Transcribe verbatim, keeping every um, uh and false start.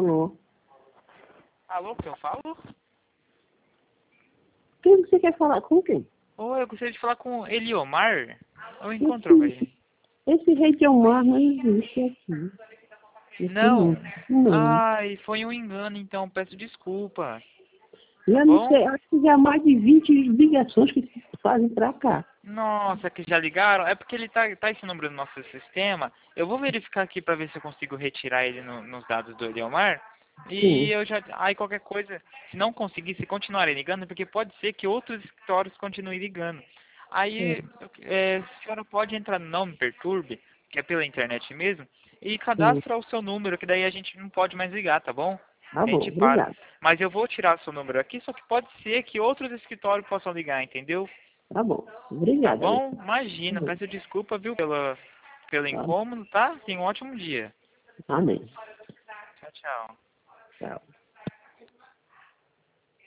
Alô? Alô, que eu falo? Quem você quer falar? Com quem? Oi, eu gostaria de falar com Eliomar. Eu encontro com Esse, ele. esse rei de Omar não existe aqui. Esse Não. não. Não. Ai, foi um engano, então peço desculpa. E Tá eu não bom? sei, acho que já há mais de vinte ligações que se fazem pra cá. Nossa, que já ligaram? É porque ele tá, tá esse número no nosso sistema. Eu vou verificar aqui pra ver se eu consigo retirar ele no- nos dados do Eliomar. E Sim, eu já. Aí qualquer coisa, se não conseguir, se continuarem ligando, porque pode ser que outros escritórios continuem ligando. é, Aí é, a senhora pode entrar no Não Me Perturbe, que é pela internet mesmo, e sim. cadastra o seu número, que daí a gente não pode mais ligar, tá bom? Tá A bom, gente para. obrigado. Mas eu vou tirar seu número aqui, só que pode ser que outros escritórios possam ligar, entendeu? Tá bom, Tá obrigada. bom? Tá Imagina, bom, peço desculpa, viu, pela, pelo tá? incômodo, tá? Tenha um ótimo dia. Amém. Tchau, tchau. Tchau.